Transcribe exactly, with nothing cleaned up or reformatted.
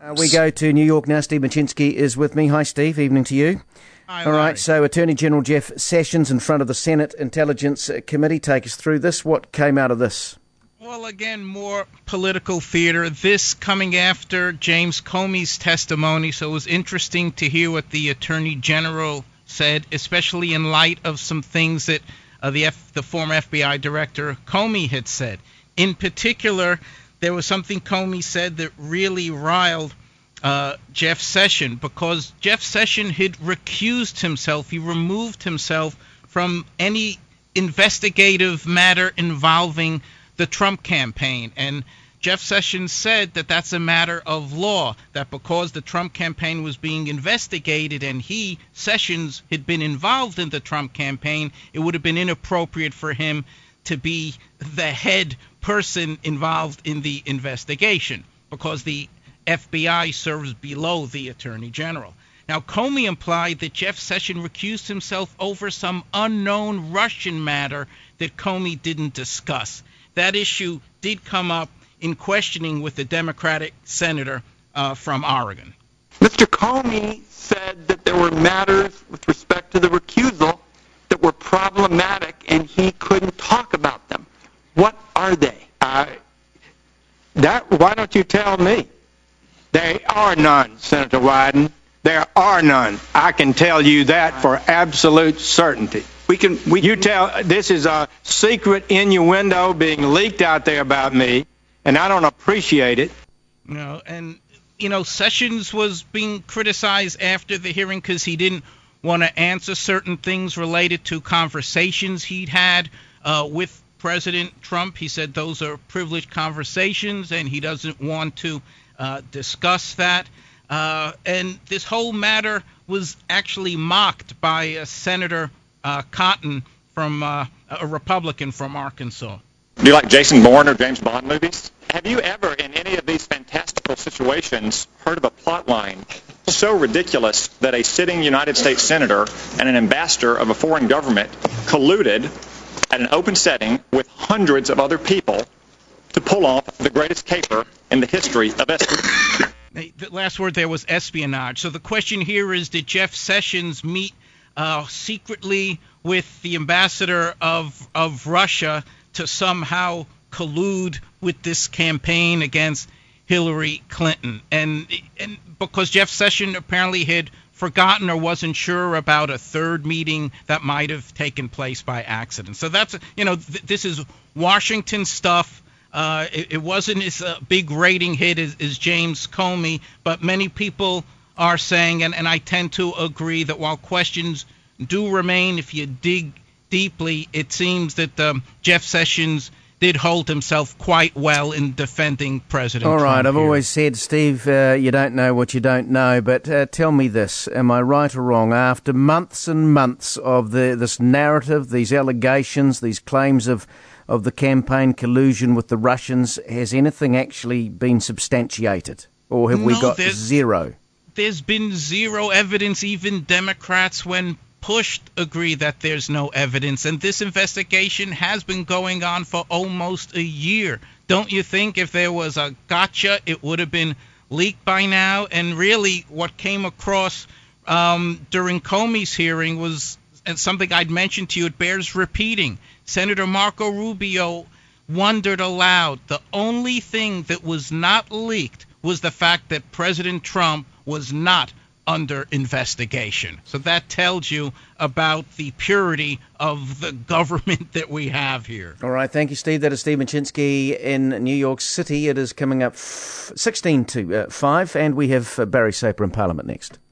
Uh, we go to New York now. Steve Machinsky is with me. Hi, Steve. Evening to you. Hi, All Larry. right, so Attorney General Jeff Sessions in front of the Senate Intelligence Committee. Take us through this. What came out of this? Well, again, more political theater. This coming after James Comey's testimony, so it was interesting to hear what the Attorney General said, especially in light of some things that uh, the, F- the former F B I Director Comey had said. In particular, there was something Comey said that really riled uh, Jeff Sessions, because Jeff Sessions had recused himself. He removed himself from any investigative matter involving the Trump campaign. And Jeff Sessions said that that's a matter of law, that because the Trump campaign was being investigated and he, Sessions, had been involved in the Trump campaign, it would have been inappropriate for him to be the head person involved in the investigation, because the F B I serves below the Attorney General. Now, Comey implied that Jeff Sessions recused himself over some unknown Russian matter that Comey didn't discuss. That issue did come up in questioning with the Democratic senator uh, from Oregon. Mister Comey said that there were matters with respect to the recusal that were problematic and he couldn't talk about them. What are they? Uh, that, why don't you tell me? There are none, Senator Wyden. There are none. I can tell you that for absolute certainty. We can. We, you tell this is a secret innuendo being leaked out there about me, and I don't appreciate it. No, and you know, Sessions was being criticized after the hearing because he didn't want to answer certain things related to conversations he'd had uh, with President Trump. He said those are privileged conversations, and he doesn't want to uh, discuss that. Uh, and this whole matter was actually mocked by uh, Senator uh, Cotton, from uh, a Republican from Arkansas. Do you like Jason Bourne or James Bond movies? Have you ever, in any of these fantastical situations, heard of a plot line so ridiculous that a sitting United States senator and an ambassador of a foreign government colluded at an open setting with hundreds of other people to pull off the greatest caper in the history of espionage? The last word there was espionage. So the question here is, did Jeff Sessions meet uh, secretly with the ambassador of of Russia to somehow collude with this campaign against Hillary Clinton? And and because Jeff Sessions apparently had forgotten or wasn't sure about a third meeting that might have taken place by accident. So that's, you know, th- this is Washington stuff. Uh, it, it wasn't as a big rating hit as, as James Comey, but many people are saying, and, and I tend to agree, that while questions do remain, if you dig deeply, it seems that um, Jeff Sessions did hold himself quite well in defending President All Trump. right, I've here. always said, Steve, uh, you don't know what you don't know, but uh, tell me this, am I right or wrong? After months and months of the this narrative, these allegations, these claims of of the campaign collusion with the Russians, has anything actually been substantiated? Or have no, we got there's, zero? There's been zero evidence. Even Democrats, when pushed, agree that there's no evidence. And this investigation has been going on for almost a year. Don't you think if there was a gotcha, it would have been leaked by now? And really what came across um, during Comey's hearing was, and something I'd mentioned to you, it bears repeating. Senator Marco Rubio wondered aloud. The only thing that was not leaked was the fact that President Trump was not under investigation. So that tells you about the purity of the government that we have here. All right, thank you, Steve. That is Steve Machinsky in New York City. It is coming up sixteen to five, and we have Barry Saper in Parliament next.